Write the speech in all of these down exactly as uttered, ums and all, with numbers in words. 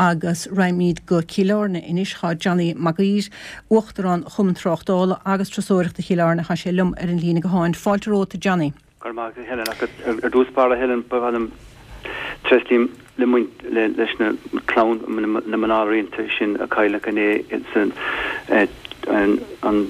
agus raimíd go cílárna inis chá Johnny Magír uachtarán chumanráchtála agus trasóireachta cílárna cha sé lum ar an lína go háin fáilteróta Johnny. Gur má helan ar dúspála helan bhadam trestím le muint leis na clown na manáíonnta sin a caiile gan é san an an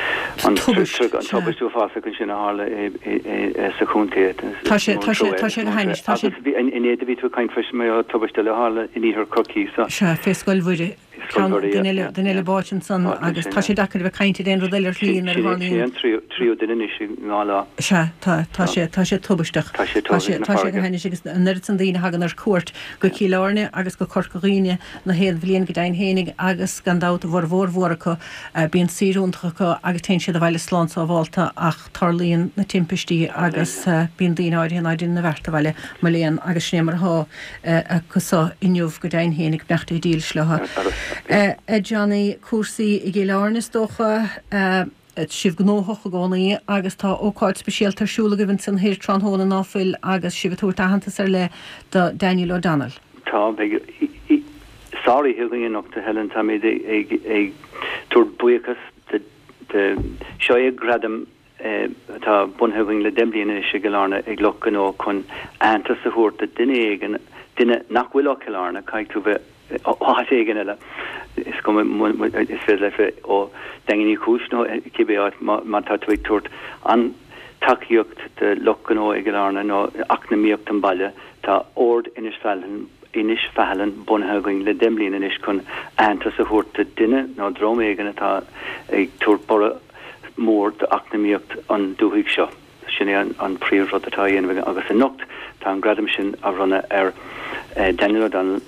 tubaistú fása gon sin hála sa chúntaíad. Tá sé tá sé tá sé go hainis tá sé in éiad ví tú caiin freis mé tubaiste le hála in íthar cocí sa. Se fescoil bhuiide den eile báin san agus tá sé dachar bh caiinte den rodéilir líon ar bháin. Tríú den is gála. Se tá sé tá sé tubaisteach. Tá sé tá sé go hainis agus nuir san daoine hagan ar cuat go cílárne agus go corcaíine na héad bblion go dain hénig agus gandát bhór bhór mhóracha bíon síúntacha agus te siad a bhile slán á bháilta ach tarlíonn na timpistí agus bíon daoine áirí an áidir na bhharrta bhile mar léon agus snémarthá a cosá inniuh go dain hénig neachta i díl sletha. Johnny cuasaí i ggéileárnas dócha sibh gnóthach a gánaí agus tá ócáid speisial tarsúla go bhain san hir tránthóna náfuil agus sibh túir tahantas ar le do Daniel O'Donnell. Tá sáí hiúgaíonnachta Helen tá mé ag túir buchas de seo ag gradam tá bunthing le dembliana is sigilárna ag locan ó chun antas a thuirta duine éigen duine nachhfuil ochilárna caiig tú bheith áit éigen eile is go is fé le ó denganí chúis nó cibéáit má tá tú ag túirt an takeíocht de locan ó igilárna nó acnamíocht an baile tá ord inis fealhan inis fehallan bunthing le dembliana is chun antas a thuirta duine nó drom éigen atá ag túir bora mór de acnamíocht an dúthaigh seo sin an an príomhrad atá dhéanamh agus an nocht tá an gradam sin a runna ar Daniel O'Donnell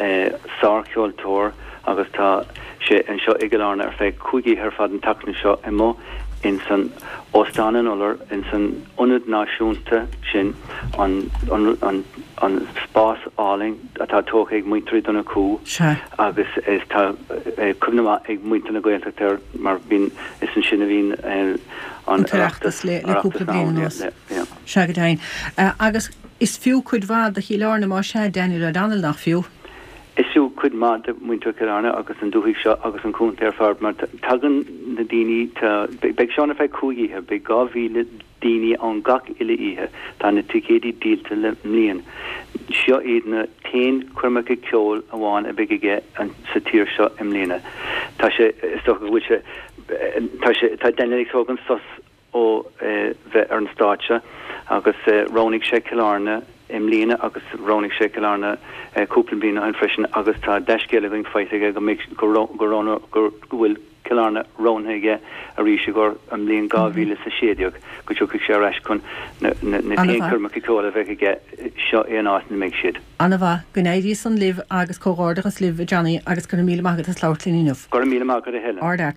sáceoltóir agus tá sé an seo igilárna ar féh chuigí ar fad an tacna seo i mó in san óstánan olar in san unad náisiúnta sin an an an spás áling atá tócha ag muintrií donna cú agus is tá cumna ag muintena goilteachtar mar bhín is an sinna bhín an teachtas le leúpla bliana se go dain agus is fiú chuid bhd a chiílárna má sé Daniel O'Donnell nach fiú. Isú chud má muinte cearna agus an dúthaigh seo agus an cúnta ar fad mar tagan na daoine beag seánna feh cúigíthe be gá bhíle daoine an gach ile ihe tá na ticéadí díalta le mlíon. Seo iad na tain chuirmecha ceol a bháin a beige an sa tír seo im mlíana. Tá sé istócha bhfuil sé tá sé tá daine ag sógan sos ó bheith ar an stáitse agus rónig sé cilárna im lína agus rónig sé cilárna cúplan bína an freisin agus tá deiscéile bhín feitiige go mé goróna gur bhfuil cilárna rónhaige a ríise gur an líon gáhíle sa séideog go tucha sé reis chun na téoncurrmacha ceola bheitige seo éon áit na méid siad. Anna bha gnéidí san libh agus cógádagus libh Johnny agus go míle maigad a sláirtlíníineh. Go míle maigad a heile.